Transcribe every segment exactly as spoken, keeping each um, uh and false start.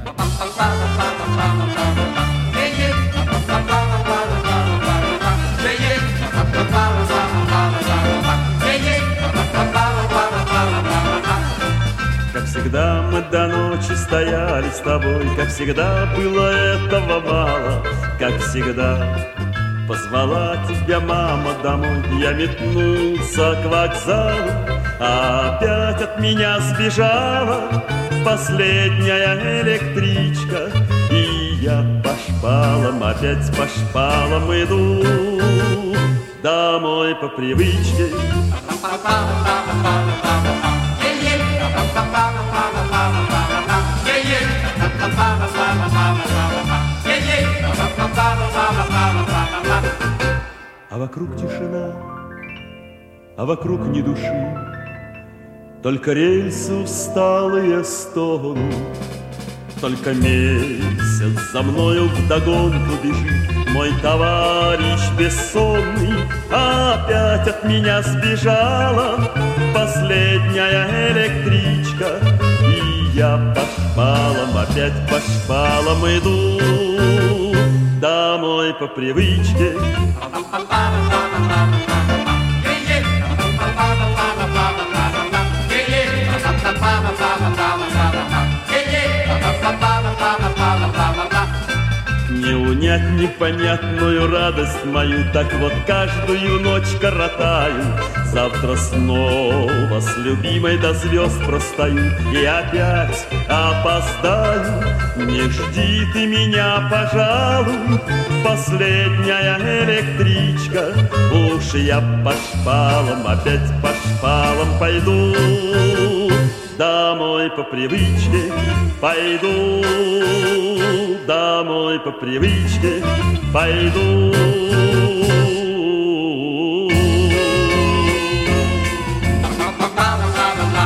Как всегда мы до ночи стояли с тобой, как всегда было этого мало, как всегда позвала тебя мама домой. Я метнулся к вокзалу, а опять от меня сбежала последняя электричка. И я по шпалам, опять по шпалам иду домой по привычке. А вокруг тишина, а вокруг ни души, только рельсы усталые стонут, только месяц за мною вдогонку бежит мой товарищ бессонный. Опять от меня сбежала последняя электричка, и я по шпалам, опять по шпалам иду домой по привычке. Не унять непонятную радость мою, так вот каждую ночь коротаю. Завтра снова с любимой до звезд простою и опять опоздаю. Не жди ты меня, пожалуй, последняя электричка. Уж я по шпалам, опять по шпалам пойду домой по привычке, пойду домой по привычке, пойду.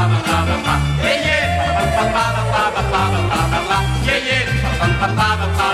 Yeah, yeah.